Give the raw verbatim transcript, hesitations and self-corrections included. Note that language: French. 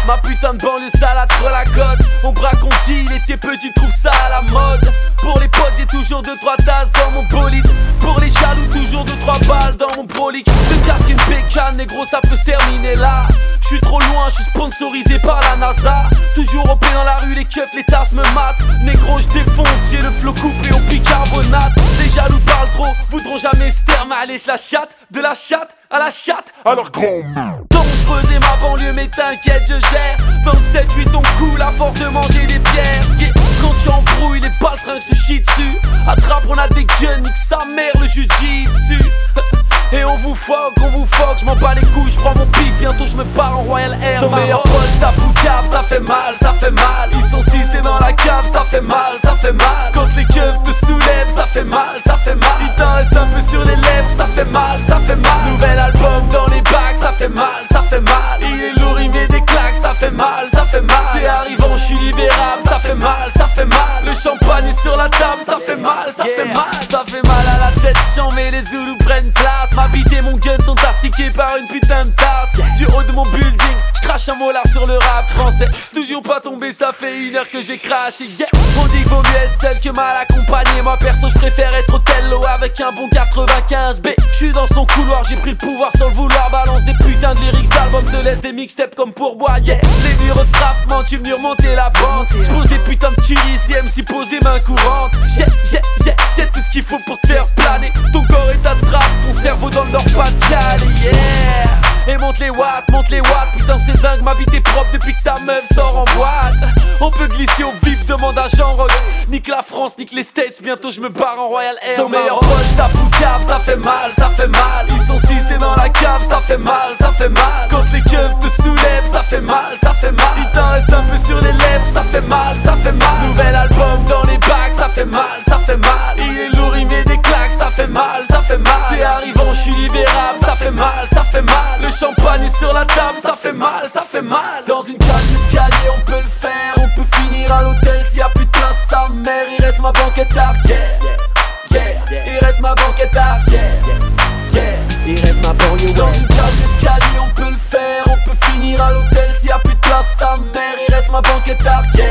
Ma putain de banlieue salade sur la côte. On braque, on dit, il était petit, trouve ça à la mode. Pour les potes, j'ai toujours deux trois tasses dans mon bolide. Pour les jaloux, toujours deux trois balles dans mon prolique. Le casque, une bécane, négro, ça peut se terminer là. J'suis trop loin, j'suis sponsorisé par la NASA. Toujours au pied dans la rue, les keufs, les tasses me matent. Négro, j'défonce, j'ai le flow coupé au bicarbonate. Les jaloux parlent trop, voudront jamais se terme. Allez, j'la chatte, de la chatte à la chatte. Alors grand Dangereuse et ma banlieue, mais t'inquiète, je gère. Dans le sept huit on coule à force de manger des pierres. Yeah. Quand j'embrouille, les baltringues se chient dessus. Attrape, on a des guns, nique sa mère, le jujitsu. Et on vous fuck, on vous fuck, j'm'en bats les couilles, j'prends mon pic, bientôt j'me pars en Royal Air. Ton meilleur pote, ta poucave, ça fait mal, ça fait mal. Ils sont six, t'es dans la cave, ça fait mal, ça fait mal. Quand les keufs te soulèvent, ça fait mal, ça fait mal. Il t'en reste un peu sur les lèvres, ça fait mal, ça fait mal. Nouvel album dans les bacs, ça fait mal, ça fait mal. Il est lourd, il met des claques, ça fait mal, ça fait mal. T'es arrivant, j'suis libérable, ça fait mal, ça fait mal. Le champagne est sur la table, ça fait mal, ça fait mal. Ça fait mal à la tête, chiant, mais les Zoulous prennent place. Ma bite et mon gun sont astiqués par une putain de tasse. Du haut de mon building, j'crache un molar sur le rap français. Toujours pas tombé, ça fait une heure que j'ai craché. Yeah. On dit qu'il vaut mieux être seul que mal accompagné. Moi perso, j'préfère être Othello avec un bon quatre-vingt-quinze B. J'suis dans son couloir, j'ai pris le pouvoir sans le vouloir. Balance des putains de lyrics d'albums, te laisse des mixtapes comme pourboire. Yeah. Les murs de trapement, tu venu remonter la pente. J'pose des putains de tueries, si M C pose des mains courantes. J'ai, j'ai, j'ai, j'ai tout ce qu'il faut pour te faire planer. Ton corps est à trappe, ton cerveau dans le Nord-Pas-de-Calais, yeah. Et monte les watts, monte les watts. Putain c'est dingue, ma vie t'es propre depuis que ta meuf sort en boîte. On peut glisser au vif, demande à Jean Rock. Nique la France, nique les States, bientôt je me barre en Royal Air. Ton meilleur pote, ta poucave, ça fait mal, ça fait mal. Ils sont six, t'es dans la cave, ça fait mal, ça fait mal. Quand les keufs te soulèvent, ça fait mal, ça fait mal. Il t'en reste un peu sur les lèvres, ça fait mal, ça fait mal. Nouvel album dans les bacs, ça fait mal, ça fait mal. Il est lourd, il met des claques, ça fait mal, ça fait mal. T'es arrivant, j'suis libérable, ça fait mal, ça fait mal. Le champagne est sur la table, ça fait mal, ça fait mal. Dans une cage d'escalier, on peut le faire. On peut finir à l'hôtel s'il y a plus de place, sa mère. Il reste ma banquette à yeah, yeah, yeah. Il reste ma banquette à yeah, yeah. Il reste ma banlieue. Dans une cage d'escalier, on peut le faire. On peut finir à l'hôtel s'il y a plus de place, sa mère. Il reste ma banquette à yeah.